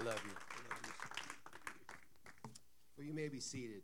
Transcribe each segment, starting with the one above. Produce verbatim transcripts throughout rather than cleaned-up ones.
I love you. I love you. Well, you may be seated.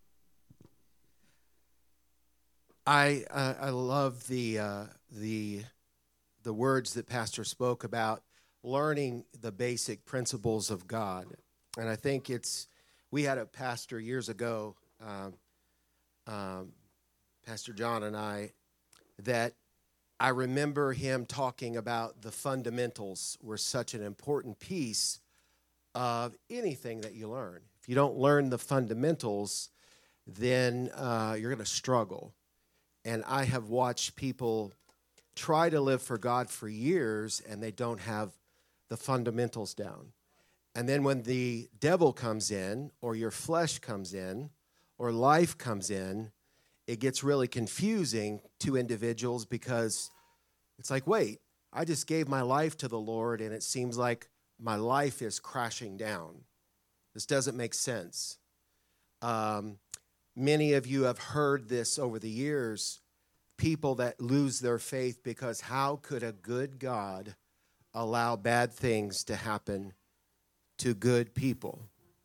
I uh, I love the uh, the the words that Pastor spoke about learning the basic principles of God, and I think it's we had a pastor years ago, um, um, Pastor John and I, that I remember him talking about the fundamentals were such an important piece of anything that you learn. If you don't learn the fundamentals, then uh, you're going to struggle. And I have watched people try to live for God for years, and they don't have the fundamentals down. And then when the devil comes in, or your flesh comes in, or life comes in, it gets really confusing to individuals because it's like, wait, I just gave my life to the Lord, and it seems like my life is crashing down. This doesn't make sense. Um, many of you have heard this over the years, people that lose their faith because how could a good God allow bad things to happen to good people?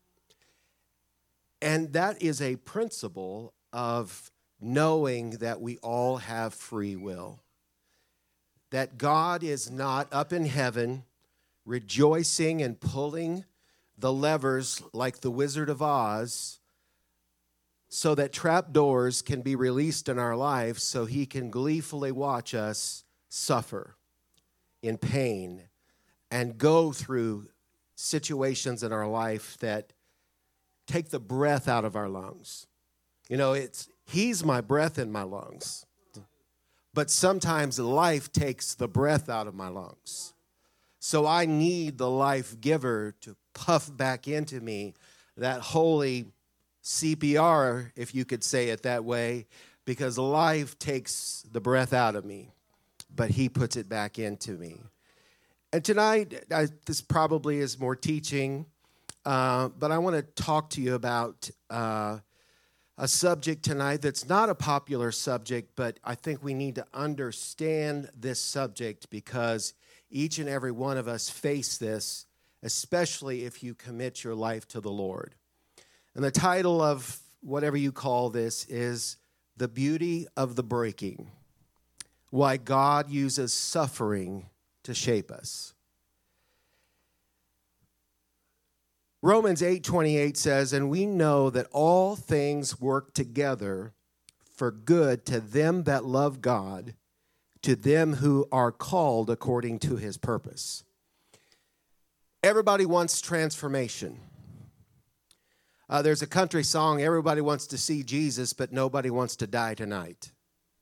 And that is a principle of knowing that we all have free will. That God is not up in heaven rejoicing and pulling the levers like the Wizard of Oz so that trapdoors can be released in our life so he can gleefully watch us suffer in pain and go through situations in our life that take the breath out of our lungs. You know, it's he's my breath in my lungs. But sometimes life takes the breath out of my lungs. So I need the life giver to puff back into me that holy C P R, if you could say it that way, because life takes the breath out of me, but he puts it back into me. And tonight, I, this probably is more teaching, uh, but I want to talk to you about uh, a subject tonight that's not a popular subject, but I think we need to understand this subject because each and every one of us face this, especially if you commit your life to the Lord. And the title of whatever you call this is The Beauty of the Breaking, Why God Uses Suffering to Shape Us. Romans eight twenty-eight says, and we know that all things work together for good to them that love God, to them who are called according to his purpose. Everybody wants transformation. Uh, there's a country song, everybody wants to see Jesus, but nobody wants to die tonight.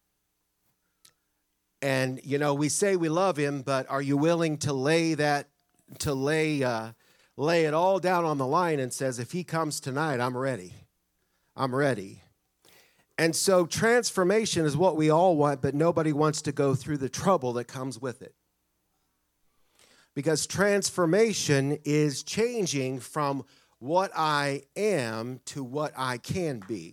And, you know, we say we love him, but are you willing to lay that, to lay, uh, lay it all down on the line and says, if he comes tonight, I'm ready. I'm ready. And so transformation is what we all want, but nobody wants to go through the trouble that comes with it. Because transformation is changing from what I am to what I can be.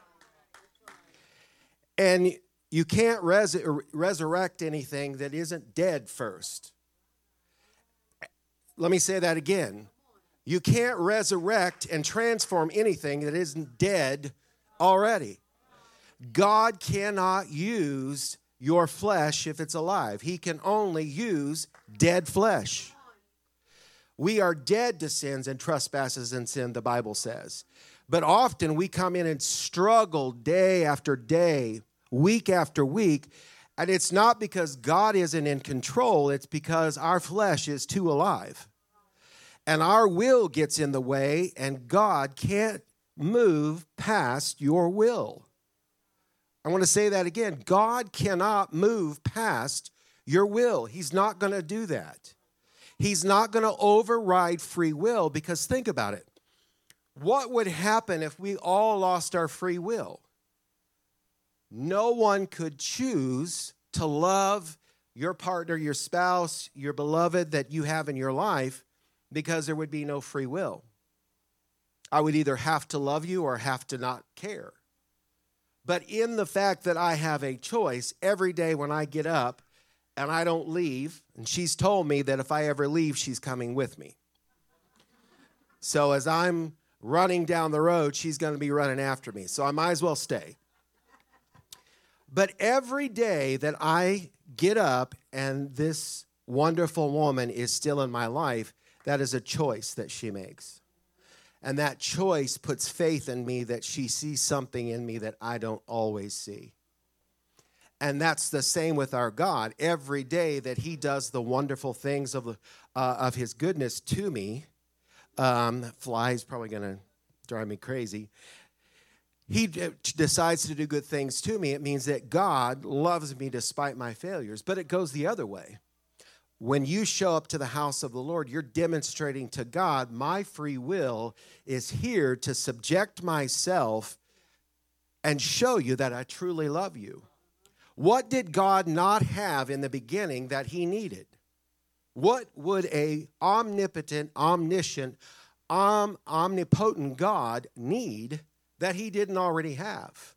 And you can't res- resurrect anything that isn't dead first. Let me say that again. You can't resurrect and transform anything that isn't dead already. God cannot use your flesh if it's alive. He can only use dead flesh. We are dead to sins and trespasses and sin, the Bible says. But often we come in and struggle day after day, week after week, and it's not because God isn't in control, it's because our flesh is too alive. And our will gets in the way, and God can't move past your will. I want to say that again. God cannot move past your will. He's not going to do that. He's not going to override free will because think about it. What would happen if we all lost our free will? No one could choose to love your partner, your spouse, your beloved that you have in your life because there would be no free will. I would either have to love you or have to not care. But in the fact that I have a choice every day when I get up and I don't leave, and she's told me that if I ever leave, she's coming with me. So as I'm running down the road, she's going to be running after me. So I might as well stay. But every day that I get up and this wonderful woman is still in my life, that is a choice that she makes. And that choice puts faith in me that she sees something in me that I don't always see. And that's the same with our God. Every day that he does the wonderful things of, uh, of his goodness to me, um, fly's probably going to drive me crazy. He d- decides to do good things to me. It means that God loves me despite my failures. But it goes the other way. When you show up to the house of the Lord, you're demonstrating to God, my free will is here to subject myself and show you that I truly love you. What did God not have in the beginning that he needed? What would a omnipotent, omniscient, om, omnipotent God need that he didn't already have?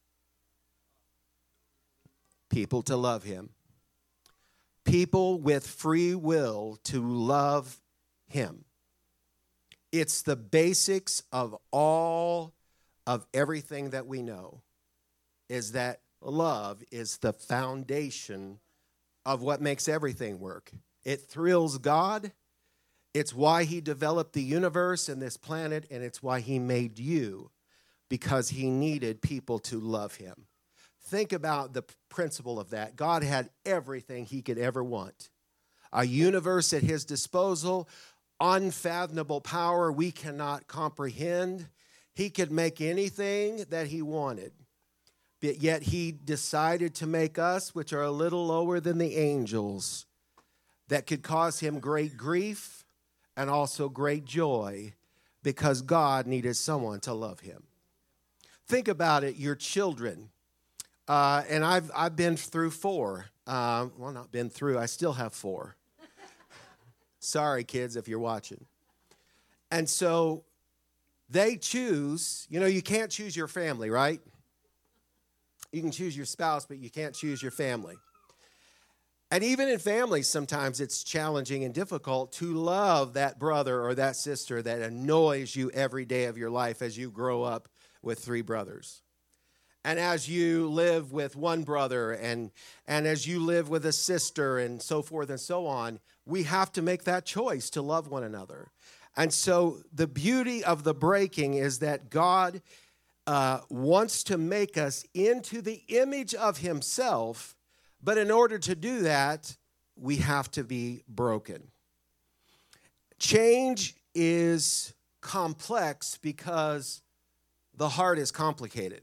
People to love him. People with free will to love him. It's the basics of all of everything that we know, is that love is the foundation of what makes everything work. It thrills God. It's why he developed the universe and this planet, and it's why he made you, because he needed people to love him. Think about the principle of that. God had everything he could ever want. A universe at his disposal, unfathomable power we cannot comprehend. He could make anything that he wanted. But yet he decided to make us, which are a little lower than the angels, that could cause him great grief and also great joy, because God needed someone to love him. Think about it, your children. Uh, and I've I've been through four. Uh, well, not been through. I still have four. Sorry, kids, if you're watching. And so they choose. You know, you can't choose your family, right? You can choose your spouse, but you can't choose your family. And even in families, sometimes it's challenging and difficult to love that brother or that sister that annoys you every day of your life as you grow up with three brothers. And as you live with one brother and, and as you live with a sister and so forth and so on, we have to make that choice to love one another. And so the beauty of the breaking is that God uh, wants to make us into the image of himself, but in order to do that, we have to be broken. Change is complex because the heart is complicated.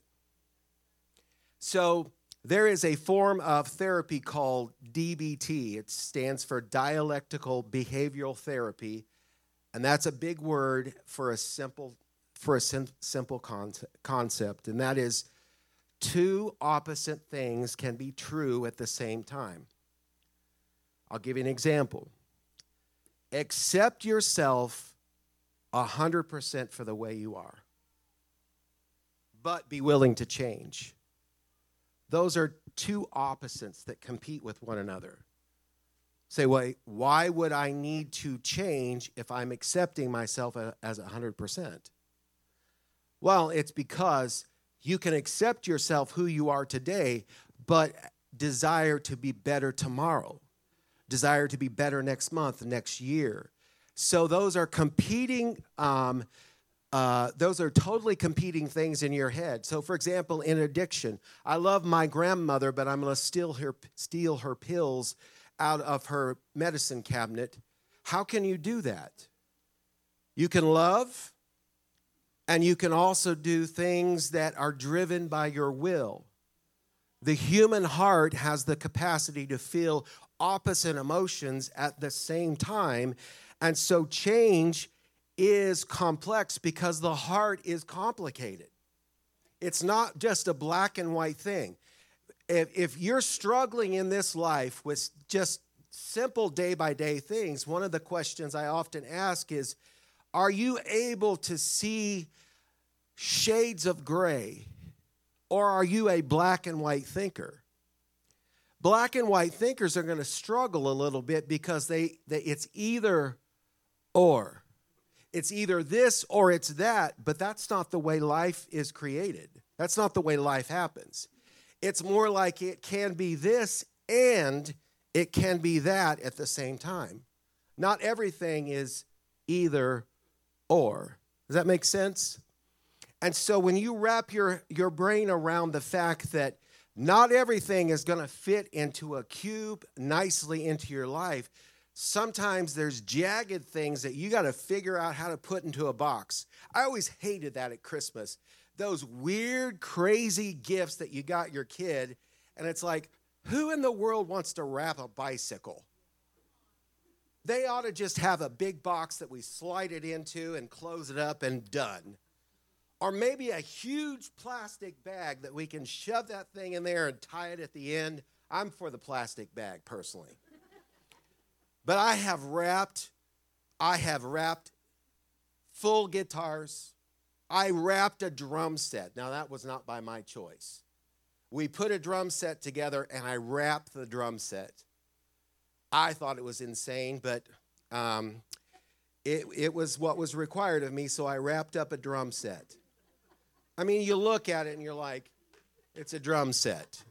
So there is a form of therapy called D B T. It stands for dialectical behavioral therapy, and that's a big word for a simple for a sim- simple concept, and that is two opposite things can be true at the same time. I'll give you an example. Accept yourself one hundred percent for the way you are, but be willing to change. Those are two opposites that compete with one another. Say, wait, why would I need to change if I'm accepting myself as one hundred percent? Well, it's because you can accept yourself who you are today, but desire to be better tomorrow, desire to be better next month, next year. So those are competing um Uh, those are totally competing things in your head. So, for example, in addiction, I love my grandmother, but I'm going to steal her, steal her pills out of her medicine cabinet. How can you do that? You can love, and you can also do things that are driven by your will. The human heart has the capacity to feel opposite emotions at the same time, and so change is complex because the heart is complicated. It's not just a black and white thing. If, if you're struggling in this life with just simple day-by-day things, one of the questions I often ask is, are you able to see shades of gray, or are you a black and white thinker? Black and white thinkers are going to struggle a little bit because they, they it's either or. It's either this or it's that, but that's not the way life is created. That's not the way life happens. It's more like it can be this and it can be that at the same time. Not everything is either or. Does that make sense? And so when you wrap your, your brain around the fact that not everything is going to fit into a cube nicely into your life, sometimes there's jagged things that you got to figure out how to put into a box. I always hated that at Christmas. Those weird, crazy gifts that you got your kid, and it's like, who in the world wants to wrap a bicycle? They ought to just have a big box that we slide it into and close it up and done. Or maybe a huge plastic bag that we can shove that thing in there and tie it at the end. I'm for the plastic bag, personally. But I have wrapped, I have wrapped full guitars. I wrapped a drum set. Now, that was not by my choice. We put a drum set together, and I wrapped the drum set. I thought it was insane, but um, it, it was what was required of me, so I wrapped up a drum set. I mean, you look at it, and you're like, it's a drum set.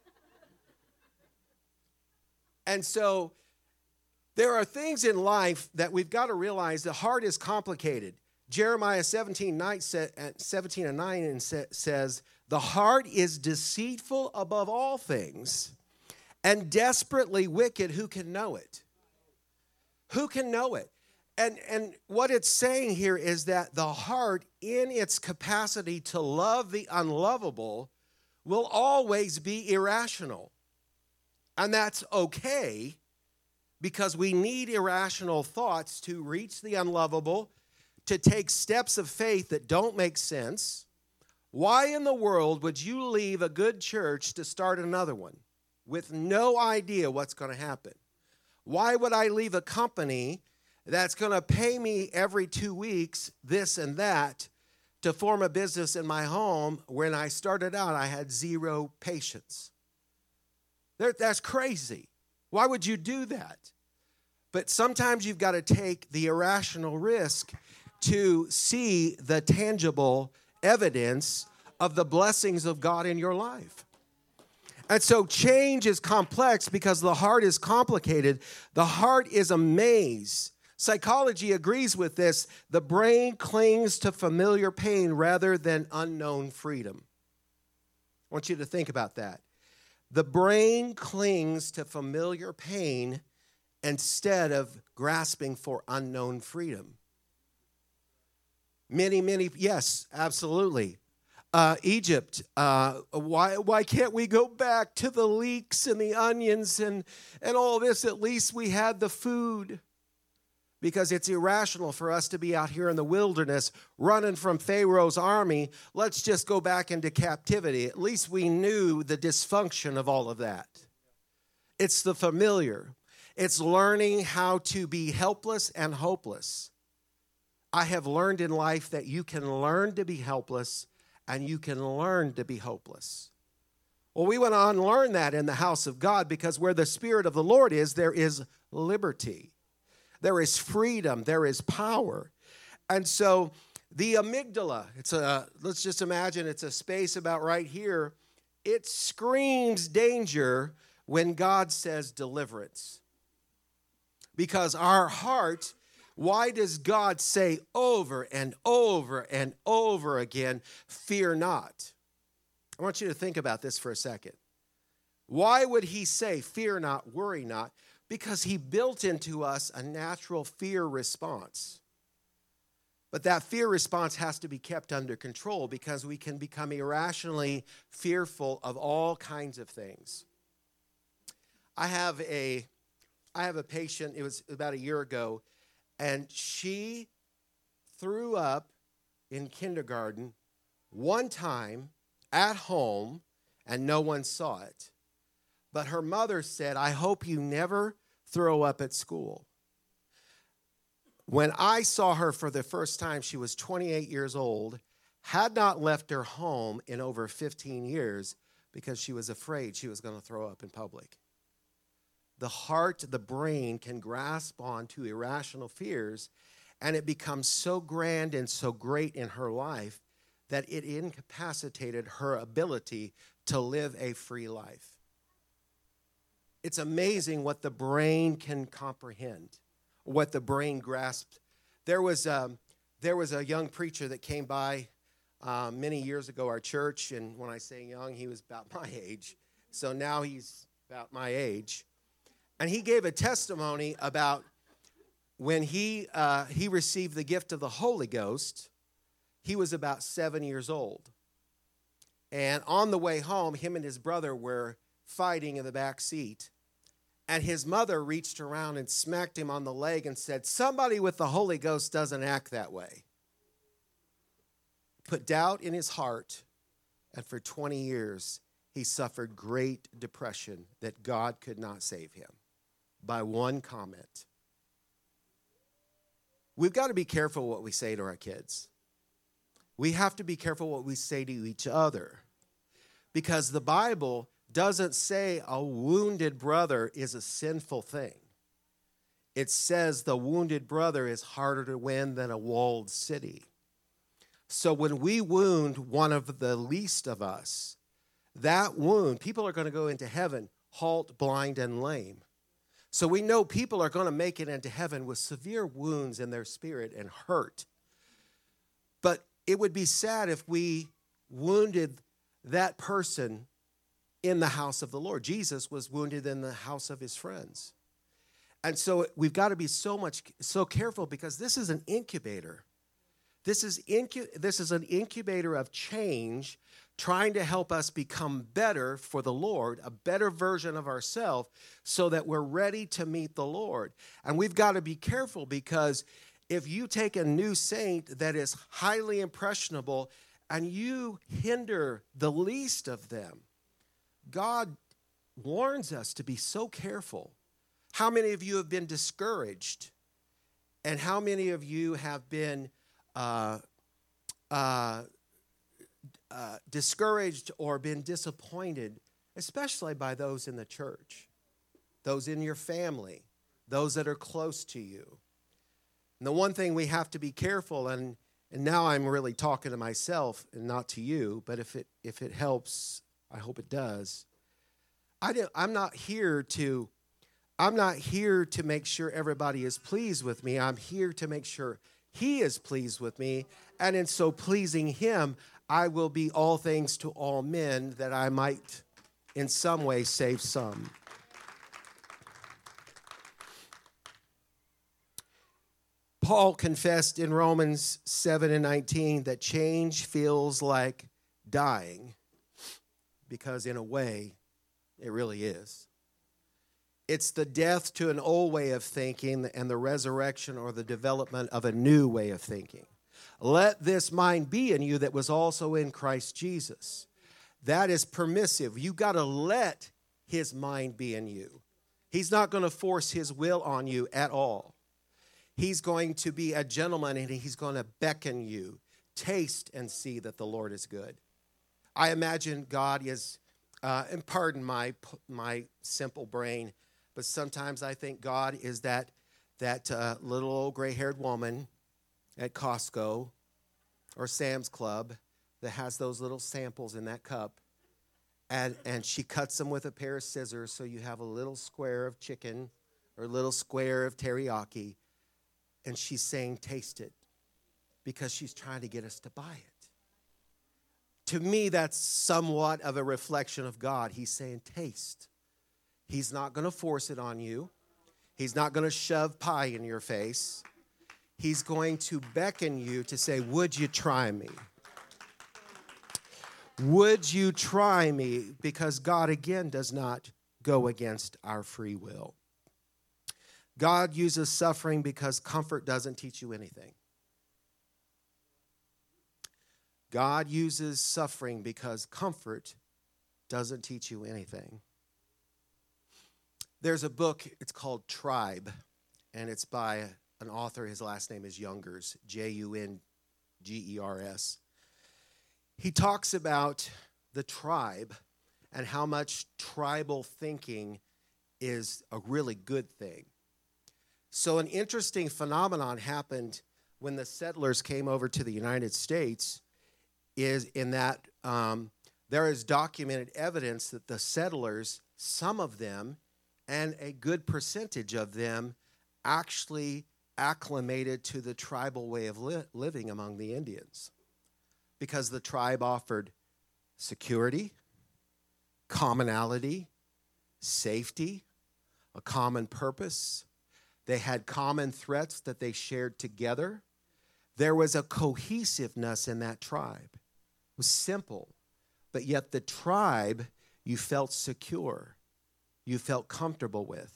And so there are things in life that we've got to realize the heart is complicated. Jeremiah seventeen, nine, seventeen and nine says, the heart is deceitful above all things and desperately wicked. Who can know it? Who can know it? And, and what it's saying here is that the heart, in its capacity to love the unlovable, will always be irrational. And that's okay, because we need irrational thoughts to reach the unlovable, to take steps of faith that don't make sense. Why in the world would you leave a good church to start another one with no idea what's going to happen? Why would I leave a company that's going to pay me every two weeks this and that to form a business in my home? When I started out, I had zero patience. That's crazy. Why would you do that? But sometimes you've got to take the irrational risk to see the tangible evidence of the blessings of God in your life. And so change is complex because the heart is complicated. The heart is a maze. Psychology agrees with this. The brain clings to familiar pain rather than unknown freedom. I want you to think about that. The brain clings to familiar pain instead of grasping for unknown freedom. Many, many, yes, absolutely. Uh, Egypt, uh, why why can't we go back to the leeks and the onions and, and all this? At least we had the food. Because it's irrational for us to be out here in the wilderness running from Pharaoh's army. Let's just go back into captivity. At least we knew the dysfunction of all of that. It's the familiar. It's learning how to be helpless and hopeless. I have learned in life that you can learn to be helpless and you can learn to be hopeless. Well, we want to unlearn that in the house of God, because where the Spirit of the Lord is, there is liberty. There is freedom. There is power. And so the amygdala, it's a, let's just imagine it's a space about right here. It screams danger when God says deliverance. Because our heart, why does God say over and over and over again, fear not? I want you to think about this for a second. Why would he say, fear not, worry not? Because he built into us a natural fear response. But that fear response has to be kept under control, because we can become irrationally fearful of all kinds of things. I have a, I have a patient, it was about a year ago, and she threw up in kindergarten one time at home, and no one saw it. But her mother said, I hope you never throw up at school. When I saw her for the first time, she was twenty-eight years old, had not left her home in over fifteen years because she was afraid she was going to throw up in public. The heart, the brain can grasp onto irrational fears, and it becomes so grand and so great in her life that it incapacitated her ability to live a free life. It's amazing what the brain can comprehend, what the brain grasps. There was, um, there was a young preacher that came by uh, many years ago, our church, and when I say young, he was about my age. So now he's about my age. And he gave a testimony about when he uh, he received the gift of the Holy Ghost. He was about seven years old. And on the way home, him and his brother were fighting in the back seat. And his mother reached around and smacked him on the leg and said, "Somebody with the Holy Ghost doesn't act that way." Put doubt in his heart, and for twenty years, he suffered great depression that God could not save him by one comment. We've got to be careful what we say to our kids. We have to be careful what we say to each other, because the Bible doesn't say a wounded brother is a sinful thing. It says the wounded brother is harder to win than a walled city. So when we wound one of the least of us, that wound, people are going to go into heaven halt, blind, and lame. So we know people are going to make it into heaven with severe wounds in their spirit and hurt. But it would be sad if we wounded that person in the house of the Lord. Jesus was wounded in the house of his friends. And so we've got to be so much, so careful, because this is an incubator. This is, incu- this is an incubator of change, trying to help us become better for the Lord, a better version of ourselves, so that we're ready to meet the Lord. And we've got to be careful, because if you take a new saint that is highly impressionable and you hinder the least of them, God warns us to be so careful. How many of you have been discouraged? And how many of you have been uh, uh, uh, discouraged or been disappointed, especially by those in the church, those in your family, those that are close to you? And the one thing we have to be careful, and, and now I'm really talking to myself and not to you, but if it if it helps, I hope it does. I didn't, I'm not here to I'm not here to make sure everybody is pleased with me. I'm here to make sure he is pleased with me, and in so pleasing him, I will be all things to all men, that I might in some way save some. Paul confessed in Romans seven and nineteen that change feels like dying, because in a way, it really is. It's the death to an old way of thinking and the resurrection or the development of a new way of thinking. Let this mind be in you that was also in Christ Jesus. That is permissive. You got to let his mind be in you. He's not going to force his will on you at all. He's going to be a gentleman, and he's going to beckon you. Taste and see that the Lord is good. I imagine God is, uh, and pardon my my simple brain, but sometimes I think God is that, that uh, little old gray-haired woman at Costco or Sam's Club that has those little samples in that cup, and, and she cuts them with a pair of scissors, so you have a little square of chicken or a little square of teriyaki, and she's saying, taste it, because she's trying to get us to buy it. To me, that's somewhat of a reflection of God. He's saying, taste. He's not going to force it on you. He's not going to shove pie in your face. He's going to beckon you to say, would you try me? Would you try me? Because God, again, does not go against our free will. God uses suffering because comfort doesn't teach you anything. God uses suffering because comfort doesn't teach you anything. There's a book, it's called Tribe, and it's by an author. His last name is Jungers, J U N G E R S. He talks about the tribe and how much tribal thinking is a really good thing. So an interesting phenomenon happened when the settlers came over to the United States is in that um, there is documented evidence that the settlers, some of them, and a good percentage of them, actually acclimated to the tribal way of li- living among the Indians, because the tribe offered security, commonality, safety, a common purpose. They had common threats that they shared together. There was a cohesiveness in that tribe. It was simple, but yet the tribe you felt secure, you felt comfortable with.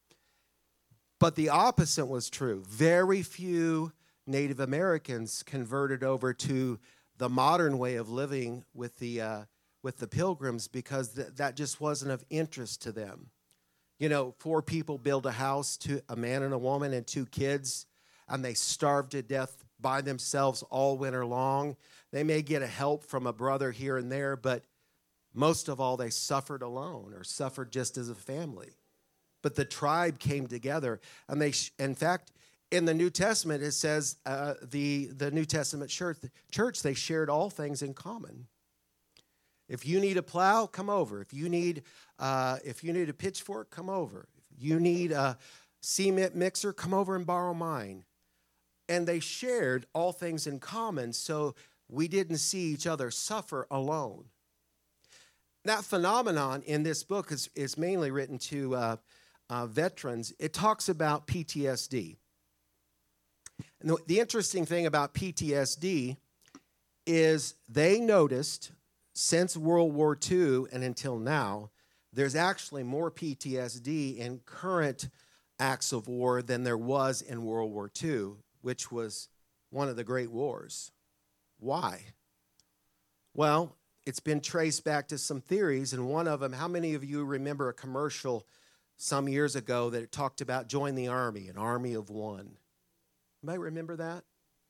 But the opposite was true. Very few Native Americans converted over to the modern way of living with the uh, with the Pilgrims because th- that just wasn't of interest to them. You know, four people build a house, to a man and a woman and two kids, and they starve to death by themselves all winter long. They may get a help from a brother here and there, but most of all, they suffered alone or suffered just as a family. But the tribe came together, and they, sh- in fact, in the New Testament, it says uh, the, the New Testament church, church, they shared all things in common. If you need a plow, come over. If you need, uh, if you need a pitchfork, come over. If you need a cement mixer, come over and borrow mine. And they shared all things in common, so we didn't see each other suffer alone. That phenomenon in this book is, is mainly written to uh, uh, veterans. It talks about P T S D. And the, the interesting thing about P T S D is they noticed since World War Two and until now, there's actually more P T S D in current acts of war than there was in World War Two, which was one of the great wars. Why? Well, it's been traced back to some theories, and one of them, how many of you remember a commercial some years ago that it talked about join the army, an army of one? Anybody remember that?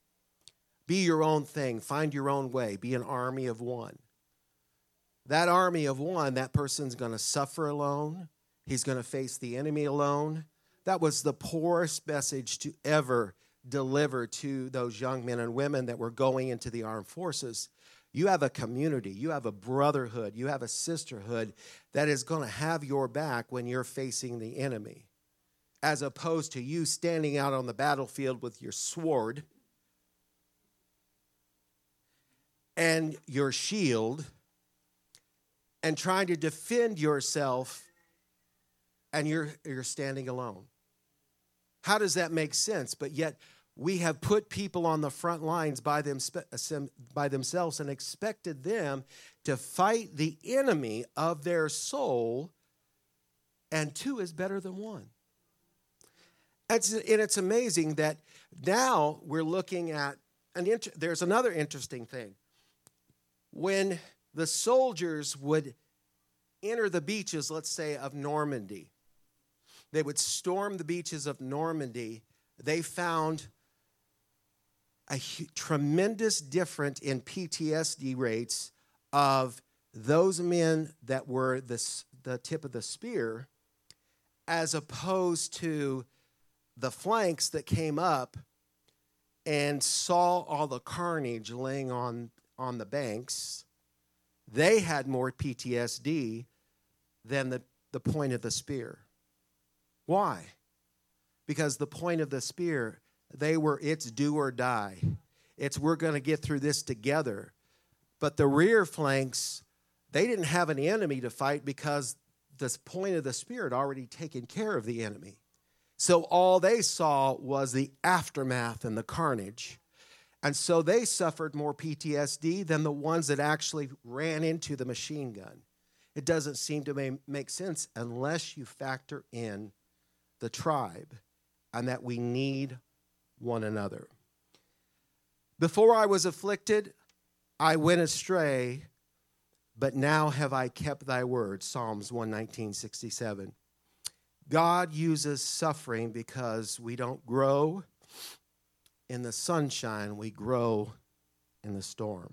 Be your own thing, find your own way, be an army of one. That army of one, that person's going to suffer alone. He's going to face the enemy alone. That was the poorest message to ever deliver to those young men and women that were going into the armed forces. You have a community, you have a brotherhood, you have a sisterhood that is going to have your back when you're facing the enemy, as opposed to you standing out on the battlefield with your sword and your shield and trying to defend yourself, and you're, you're standing alone. How does that make sense? But yet we have put people on the front lines by, them, by themselves and expected them to fight the enemy of their soul, and two is better than one. It's, and it's amazing that now we're looking at, an inter- there's another interesting thing. When the soldiers would enter the beaches, let's say, of Normandy, they would storm the beaches of Normandy, they found a hu- tremendous difference in P T S D rates of those men that were the, the tip of the spear, as opposed to the flanks that came up and saw all the carnage laying on, on the banks. They had more P T S D than the, the point of the spear. Why? Because the point of the spear, they were, it's do or die. It's we're going to get through this together. But the rear flanks, they didn't have an enemy to fight because the point of the spear had already taken care of the enemy. So all they saw was the aftermath and the carnage. And so they suffered more P T S D than the ones that actually ran into the machine gun. It doesn't seem to make sense unless you factor in the tribe and that we need one another. Before I was afflicted, I went astray, but now have I kept thy word, Psalms one nineteen, sixty-seven. God uses suffering because we don't grow in the sunshine, we grow in the storm.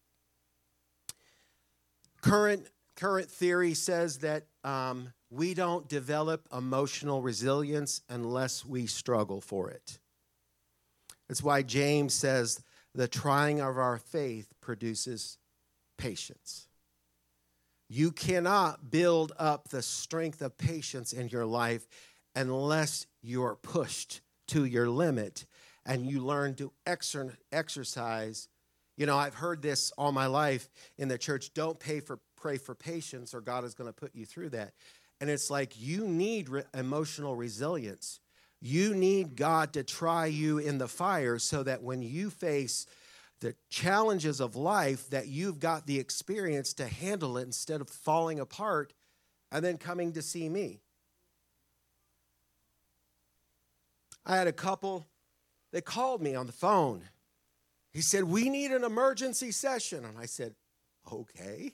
Current, current theory says that um, we don't develop emotional resilience unless we struggle for it. It's why James says the trying of our faith produces patience. You cannot build up the strength of patience in your life unless you're pushed to your limit and you learn to exer- exercise. You know, I've heard this all my life in the church, don't pay for, pray for patience or God is going to put you through that. And it's like you need re- emotional resilience. You need God to try you in the fire so that when you face the challenges of life, that you've got the experience to handle it instead of falling apart and then coming to see me. I had a couple, they called me on the phone. He said, we need an emergency session. And I said, okay.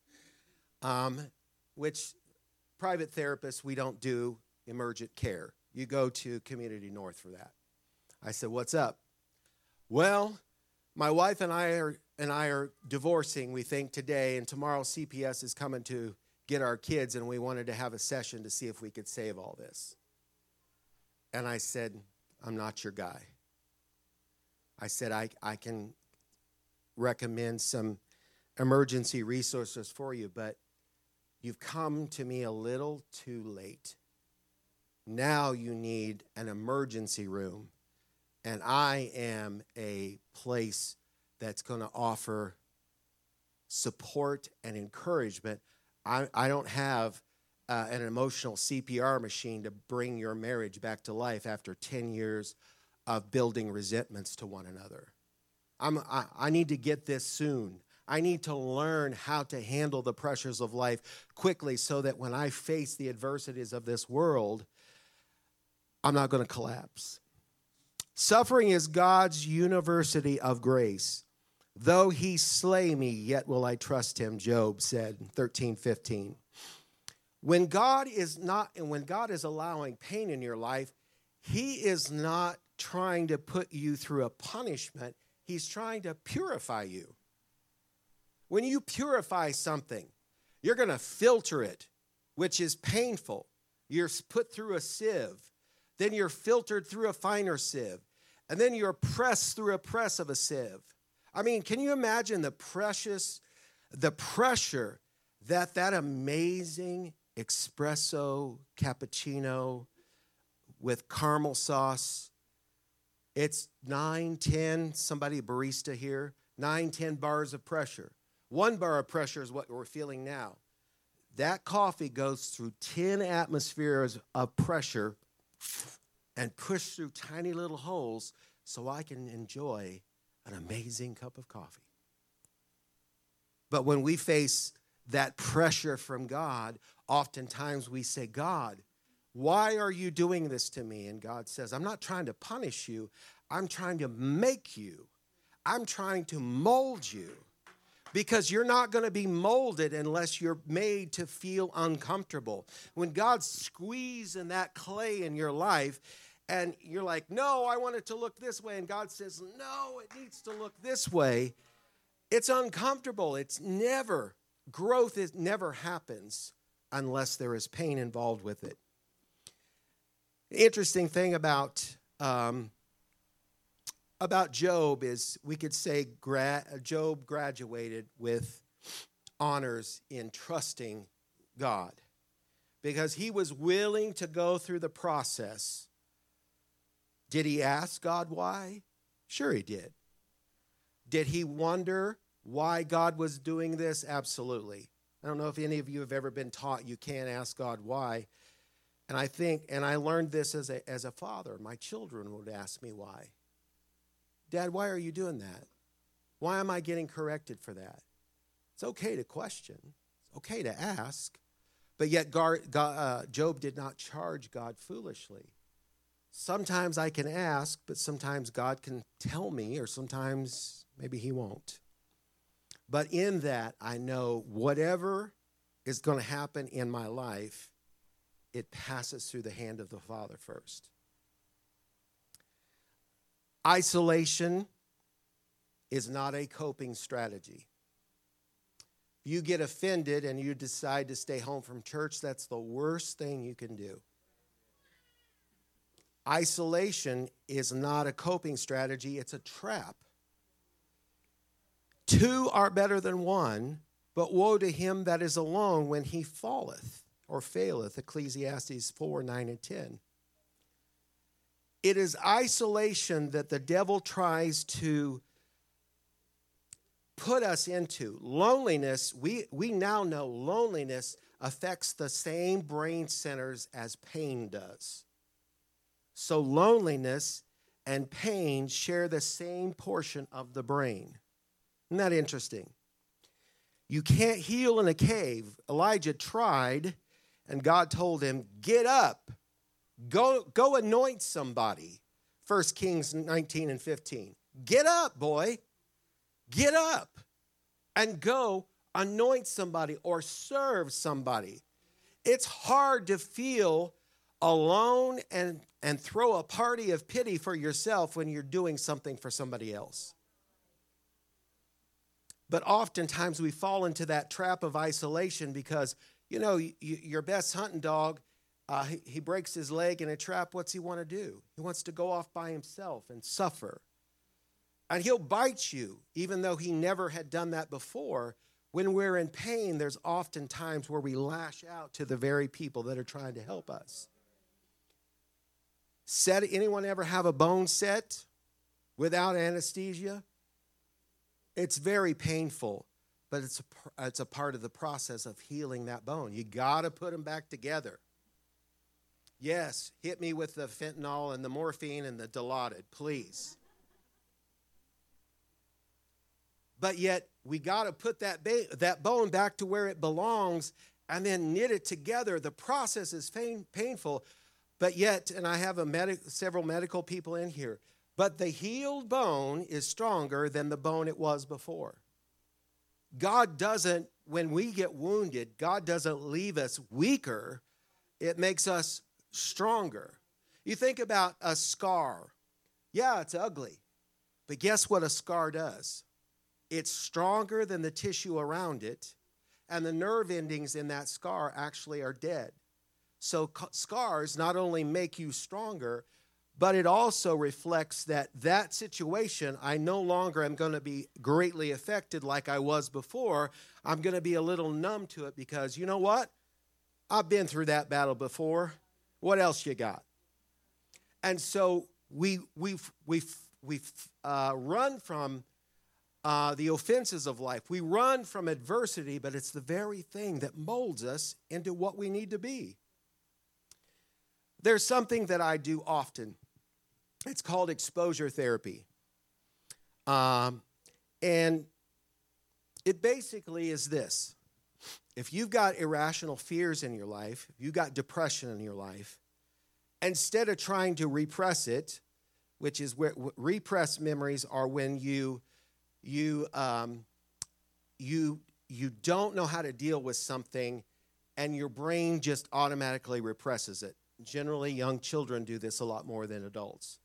Um, which private therapists, we don't do emergent care. You go to Community North for that. I said, what's up? Well, my wife and I are and I are divorcing, we think, today, and tomorrow C P S is coming to get our kids, and we wanted to have a session to see if we could save all this. And I said, I'm not your guy. I said, I, I can recommend some emergency resources for you, but you've come to me a little too late. Now you need an emergency room, and I am a place that's going to offer support and encouragement. I, I don't have uh, an emotional C P R machine to bring your marriage back to life after ten years of building resentments to one another. I'm, I, I need to get this soon. I need to learn how to handle the pressures of life quickly so that when I face the adversities of this world, I'm not going to collapse. Suffering is God's university of grace. Though he slay me, yet will I trust him, Job said in thirteen fifteen. When God is not, and when God is allowing pain in your life, he is not trying to put you through a punishment. He's trying to purify you. When you purify something, you're going to filter it, which is painful. You're put through a sieve. Then you're filtered through a finer sieve. And then you're pressed through a press of a sieve. I mean, can you imagine the precious, the pressure that that amazing espresso cappuccino with caramel sauce, it's nine, ten, somebody barista here, nine, ten bars of pressure. One bar of pressure is what we're feeling now. That coffee goes through ten atmospheres of pressure and pushed through tiny little holes so I can enjoy an amazing cup of coffee. But when we face that pressure from God, oftentimes we say, God, why are you doing this to me? And God says, I'm not trying to punish you. I'm trying to make you. I'm trying to mold you. Because you're not going to be molded unless you're made to feel uncomfortable. When God's squeezing that clay in your life, and you're like, no, I want it to look this way. And God says, no, it needs to look this way. It's uncomfortable. It's never, growth is, never happens unless there is pain involved with it. The interesting thing about, um, about Job is we could say gra- Job graduated with honors in trusting God because he was willing to go through the process. Did he ask God why? Sure he did. Did he wonder why God was doing this? Absolutely. I don't know if any of you have ever been taught you can't ask God why. And I think, and I learned this as a, as a father. My children would ask me why. Dad, why are you doing that? Why am I getting corrected for that? It's okay to question. It's okay to ask. But yet God, God, uh, Job did not charge God foolishly. Sometimes I can ask, but sometimes God can tell me, or sometimes maybe he won't. But in that, I know whatever is going to happen in my life, it passes through the hand of the Father first. Isolation is not a coping strategy. If you get offended and you decide to stay home from church, that's the worst thing you can do. Isolation is not a coping strategy, it's a trap. Two are better than one, but woe to him that is alone when he falleth or faileth. Ecclesiastes four, nine, and ten. It is isolation that the devil tries to put us into. Loneliness, we, we now know loneliness affects the same brain centers as pain does. So loneliness and pain share the same portion of the brain. Isn't that interesting? You can't heal in a cave. Elijah tried, and God told him, get up. Go, go anoint somebody. First Kings nineteen and fifteen. Get up, boy. Get up and go anoint somebody or serve somebody. It's hard to feel alone and, and throw a party of pity for yourself when you're doing something for somebody else. But oftentimes we fall into that trap of isolation because, you know, you, your best hunting dog, uh, he, he breaks his leg in a trap. What's he want to do? He wants to go off by himself and suffer. And he'll bite you, even though he never had done that before. When we're in pain, there's often times where we lash out to the very people that are trying to help us. Set, anyone ever have a bone set without anesthesia? It's very painful, but it's a, it's a part of the process of healing that bone. You got to put them back together. Yes, hit me with the fentanyl and the morphine and the Dilaudid, please. But yet, we got to put that, ba- that bone back to where it belongs and then knit it together. The process is pain- painful, but yet, and I have a medic- several medical people in here, but the healed bone is stronger than the bone it was before. God doesn't, when we get wounded, God doesn't leave us weaker. It makes us stronger. You think about a scar. Yeah, it's ugly, but guess what a scar does? It's stronger than the tissue around it, and the nerve endings in that scar actually are dead. So scars not only make you stronger, but it also reflects that that situation, I no longer am going to be greatly affected like I was before. I'm going to be a little numb to it because, you know what? I've been through that battle before. What else you got? And so we we've we've we've uh, run from uh, the offenses of life. We run from adversity, but it's the very thing that molds us into what we need to be. There's something that I do often. It's called exposure therapy. Um, and it basically is this. If you've got irrational fears in your life, if you've got depression in your life, instead of trying to repress it, which is where repressed memories are when you you um, you you don't know how to deal with something and your brain just automatically represses it. Generally, young children do this a lot more than adults.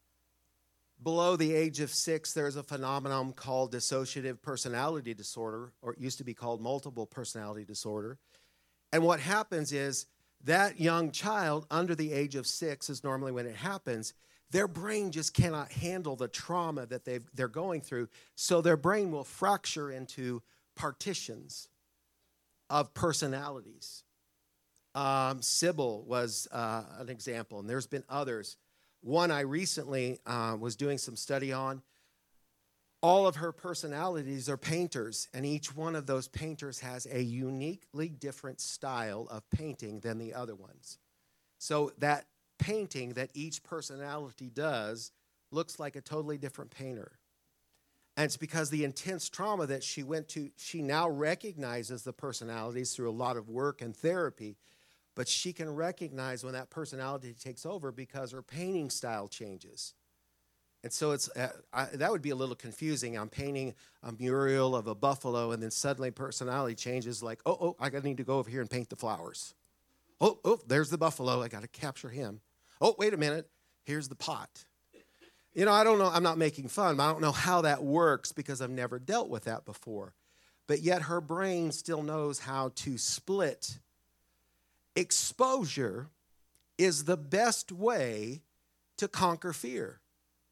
Below the age of six, there's a phenomenon called dissociative personality disorder, or it used to be called multiple personality disorder. And what happens is that young child under the age of six is normally when it happens, their brain just cannot handle the trauma that they've, they're going through. So their brain will fracture into partitions of personalities. Um, Sybil was uh, an example, and there's been others. One I recently uh, was doing some study on. All of her personalities are painters, and each one of those painters has a uniquely different style of painting than the other ones. So that painting that each personality does looks like a totally different painter. And it's because the intense trauma that she went to, she now recognizes the personalities through a lot of work and therapy, but she can recognize when that personality takes over because her painting style changes. And so it's uh, I, that would be a little confusing. I'm painting a mural of a buffalo, and then suddenly personality changes like, oh, oh, I need to go over here and paint the flowers. Oh, oh, there's the buffalo. I got to capture him. Oh, wait a minute. Here's the pot. You know, I don't know. I'm not making fun. But I don't know how that works because I've never dealt with that before. But yet her brain still knows how to split. Exposure is the best way to conquer fear.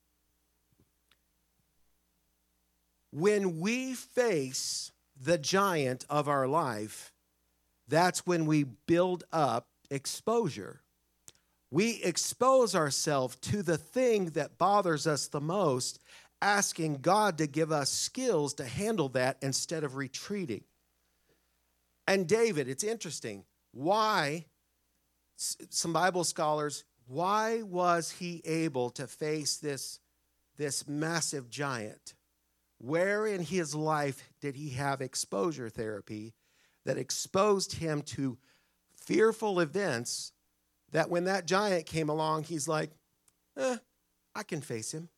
When we face the giant of our life, that's when we build up exposure. We expose ourselves to the thing that bothers us the most, asking God to give us skills to handle that instead of retreating. And David, it's interesting. Why, some Bible scholars, why was he able to face this, this massive giant? Where in his life did he have exposure therapy that exposed him to fearful events that when that giant came along, he's like, eh, I can face him.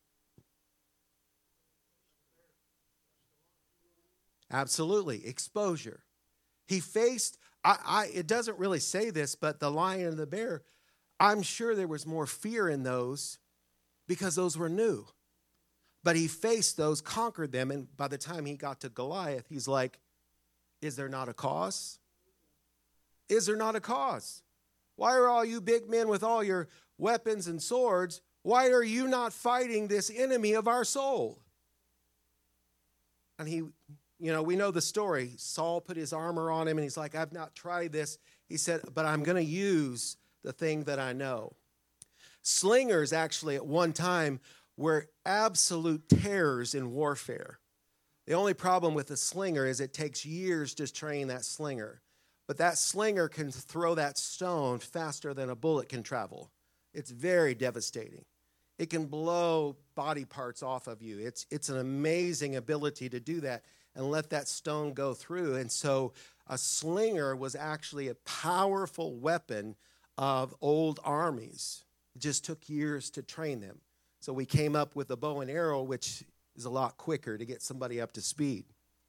Absolutely, exposure. He faced, I, I, it doesn't really say this, but the lion and the bear, I'm sure there was more fear in those because those were new. But he faced those, conquered them, and by the time he got to Goliath, he's like, is there not a cause? Is there not a cause? Why are all you big men with all your weapons and swords, why are you not fighting this enemy of our soul? And he, you know, we know the story. Saul put his armor on him, and he's like, I've not tried this. He said, but I'm going to use the thing that I know. Slingers actually at one time were absolute terrors in warfare. The only problem with a slinger is it takes years to train that slinger. But that slinger can throw that stone faster than a bullet can travel. It's very devastating. It can blow body parts off of you. It's, it's an amazing ability to do that and let that stone go through. And so a slinger was actually a powerful weapon of old armies. It just took years to train them. So we came up with a bow and arrow, which is a lot quicker to get somebody up to speed.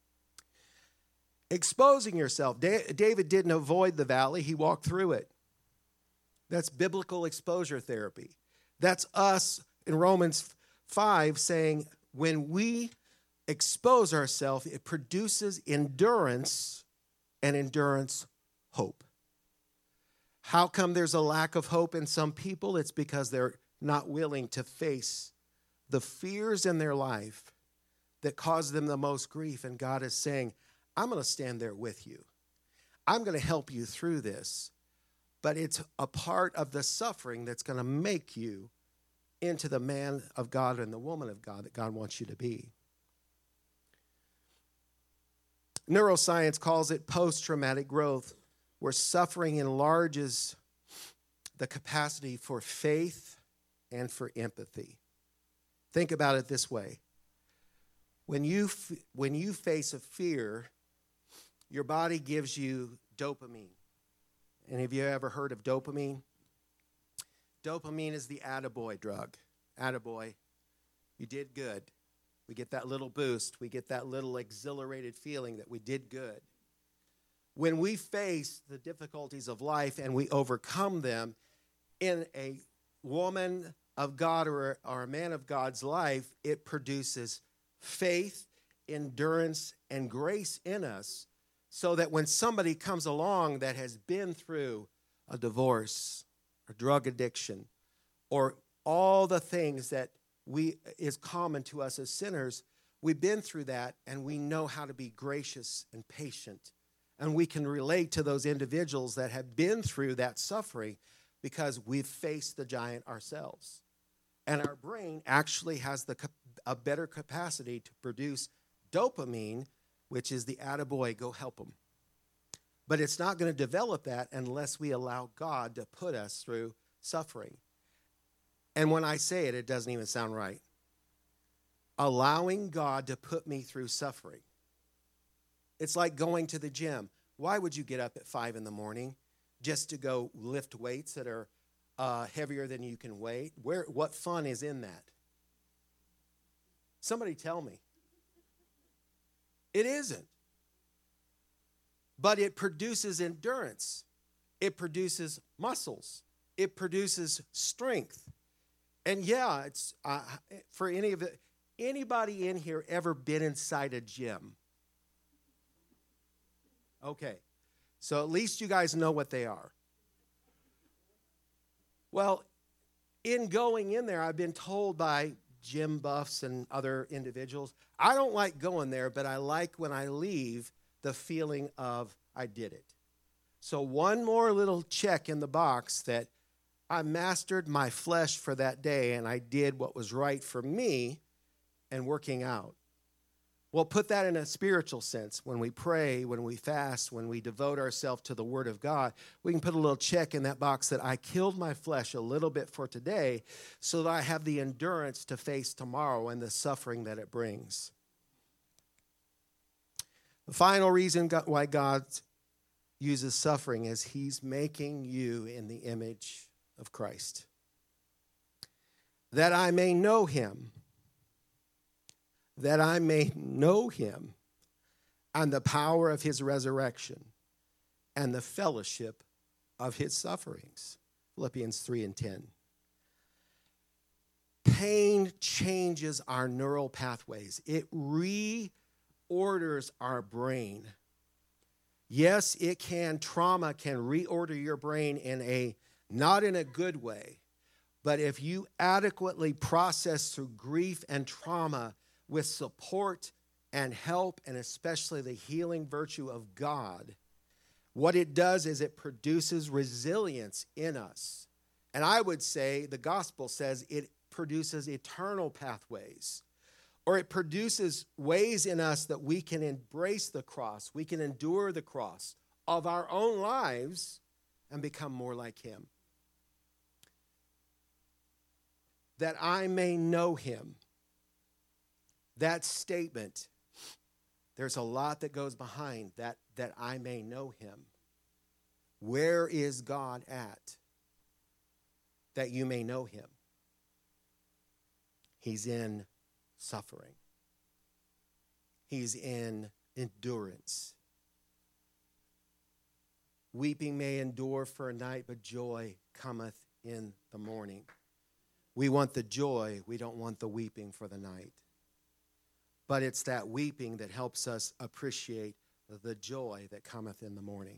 Exposing yourself. David didn't avoid the valley. He walked through it. That's biblical exposure therapy. That's us in Romans five saying when we expose ourselves, it produces endurance, and endurance, hope. How come there's a lack of hope in some people? It's because they're not willing to face the fears in their life that cause them the most grief. And God is saying, I'm going to stand there with you. I'm going to help you through this. But it's a part of the suffering that's going to make you into the man of God and the woman of God that God wants you to be. Neuroscience calls it post-traumatic growth, where suffering enlarges the capacity for faith and for empathy. Think about it this way. When you, f- when you face a fear, your body gives you dopamine. And have you ever heard of dopamine? Dopamine is the attaboy drug. Attaboy, you did good. We get that little boost. We get that little exhilarated feeling that we did good. When we face the difficulties of life and we overcome them in a woman of God or, or a man of God's life, it produces faith, endurance, and grace in us so that when somebody comes along that has been through a divorce, or drug addiction, or all the things that we is common to us as sinners, we've been through that and we know how to be gracious and patient. And we can relate to those individuals that have been through that suffering because we've faced the giant ourselves. And our brain actually has the a better capacity to produce dopamine, which is the attaboy, go help them. But it's not going to develop that unless we allow God to put us through suffering. And when I say it, it doesn't even sound right. Allowing God to put me through suffering. It's like going to the gym. Why would you get up at five in the morning just to go lift weights that are uh, heavier than you can weigh? Where? What fun is in that? Somebody tell me. It isn't. But it produces endurance. It produces muscles. It produces strength. And yeah, it's uh, for any of it. Anybody in here ever been inside a gym? Okay, so at least you guys know what they are. Well, in going in there, I've been told by gym buffs and other individuals, I don't like going there, but I like when I leave the feeling of I did it. So one more little check in the box that I mastered my flesh for that day and I did what was right for me and working out. Well, put that in a spiritual sense. When we pray, when we fast, when we devote ourselves to the Word of God, we can put a little check in that box that I killed my flesh a little bit for today so that I have the endurance to face tomorrow and the suffering that it brings. The final reason why God uses suffering is He's making you in the image of Christ. That I may know Him. That I may know Him and the power of His resurrection and the fellowship of His sufferings. Philippians three and ten. Pain changes our neural pathways. It reorders our brain. Yes, it can, trauma can reorder your brain in a, not in a good way, but if you adequately process through grief and trauma with support and help, and especially the healing virtue of God, what it does is it produces resilience in us. And I would say the gospel says it produces eternal pathways, or it produces ways in us that we can embrace the cross, we can endure the cross of our own lives and become more like Him. That I may know Him. That statement, there's a lot that goes behind that, that I may know Him. Where is God at? That you may know Him. He's in suffering. He's in endurance. Weeping may endure for a night, but joy cometh in the morning. We want the joy, we don't want the weeping for the night. But it's that weeping that helps us appreciate the joy that cometh in the morning.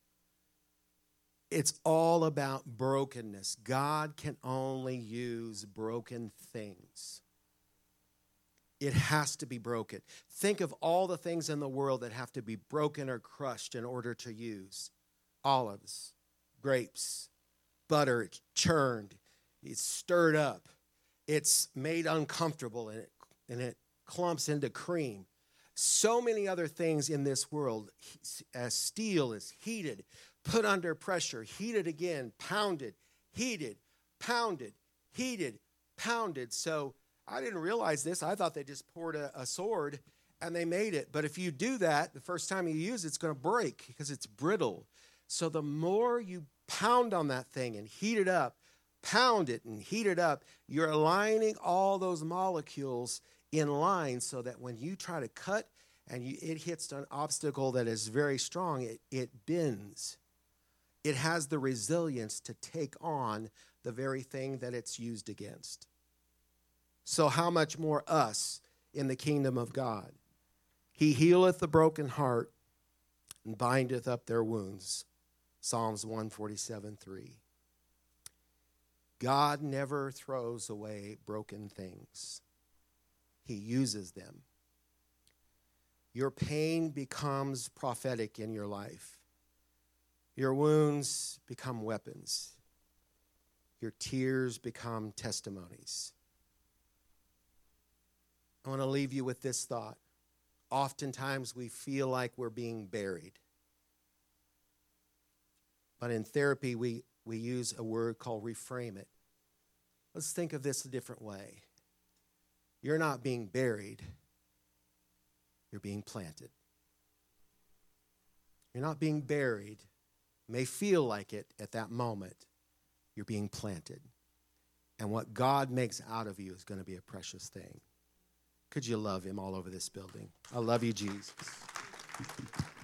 It's all about brokenness. God can only use broken things. It has to be broken. Think of all the things in the world that have to be broken or crushed in order to use. Olives, grapes, butter, it's churned, it's stirred up, it's made uncomfortable, and it, and it clumps into cream. So many other things in this world. As steel is heated, put under pressure, heated again, pounded, heated, pounded, heated, pounded. So I didn't realize this. I thought they just poured a, a sword and they made it. But if you do that, the first time you use it, it's going to break because it's brittle. So the more you pound on that thing and heat it up, pound it and heat it up, you're aligning all those molecules in line so that when you try to cut and you, it hits an obstacle that is very strong, it, it bends. It has the resilience to take on the very thing that it's used against. So how much more us in the kingdom of God? He healeth the broken heart and bindeth up their wounds. Psalms one forty-seven three. God never throws away broken things. He uses them. Your pain becomes prophetic in your life. Your wounds become weapons. Your tears become testimonies. I want to leave you with this thought. Oftentimes we feel like we're being buried. But in therapy, we, we use a word called reframe it. Let's think of this a different way. You're not being buried. You're being planted. You're not being buried. You may feel like it at that moment. You're being planted. And what God makes out of you is going to be a precious thing. Could you love Him all over this building? I love you, Jesus.